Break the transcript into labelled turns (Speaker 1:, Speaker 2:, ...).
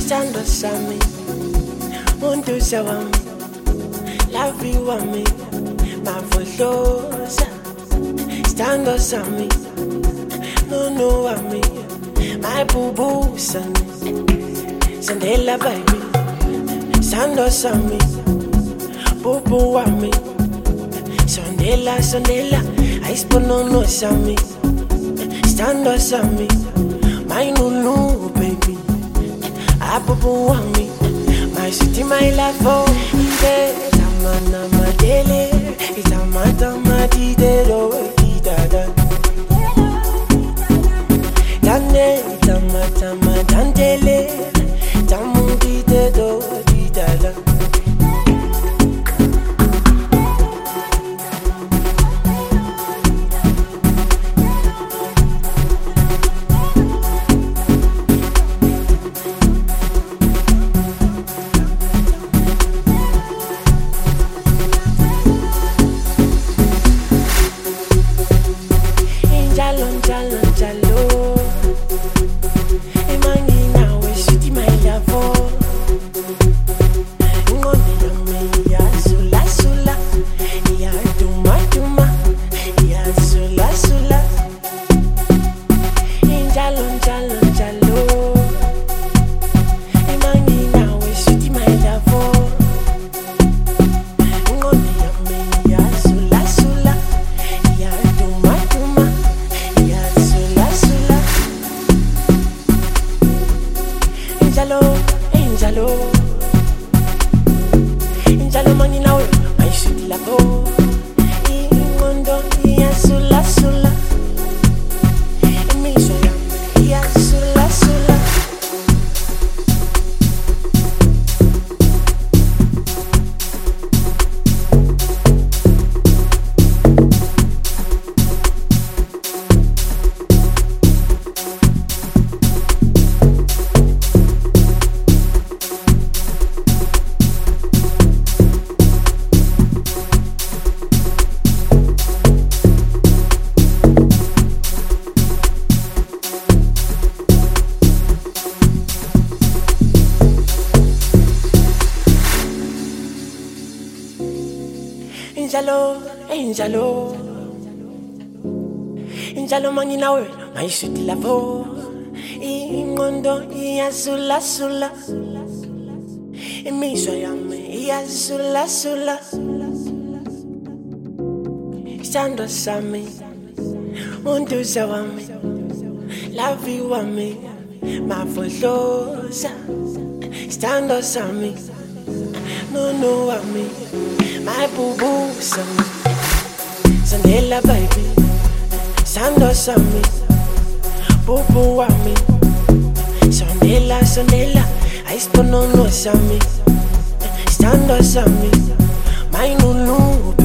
Speaker 1: Stand sami, muntu sawami, lavi wami, mavolosa. Stand sami, no wami, my boo boo son. Sandela baby, stand sami, boo boo wami. Sondela, I spono sami. Stand sami, my no baby. Abubu wami, my city, my life, oh, ide, tamana madele, itamata madidero, idada. Dane, tamata madandele, tamudidero, idada. Injalo mani nawe, my sweet lavo. Ingondo iya sula sula. Imiso yami iya sula sula. Injalo mani nawe, my sweet lavo. Ingondo iya sula sula. Imiso yami iya sula sula. Stand sami, muntu sawami, lavi wami, mavolosa. Stand sami, no wami, my boo boo son. Sandela baby, stand sami, boo boo wami. Sondela, I spono sami. Stand sami, my no